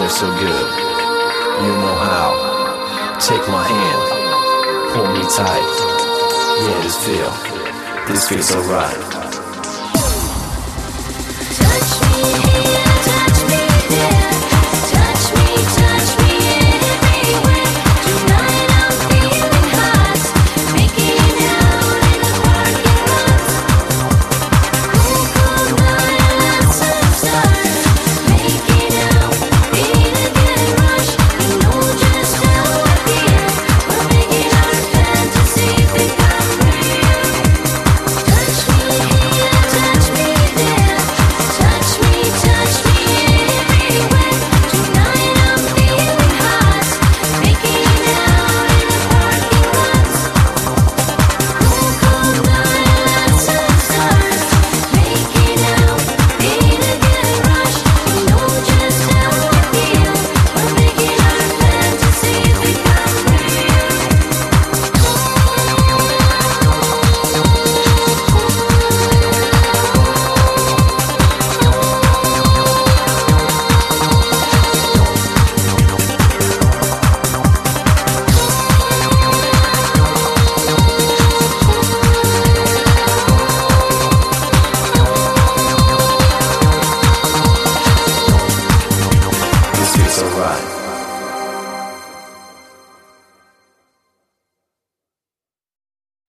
feeling so good. You know how. Take my hand, hold me tight. Yeah, this feels so right. Touch me here, touch me there. Touch me everywhere. Tonight I'm feeling hot. Making out in the parking lot. Cool night, lots of stars. Making out in a good rush. We know just how I feel. We're making our fantasy become real. Touch me here, touch me there. Touch me everywhere. Tonight I'm feeling hot. Making out in the parking lot. Cool night, lots of stars. Making out in a good rush. We know just how I feel. We're making our fantasy become real. This feels so right.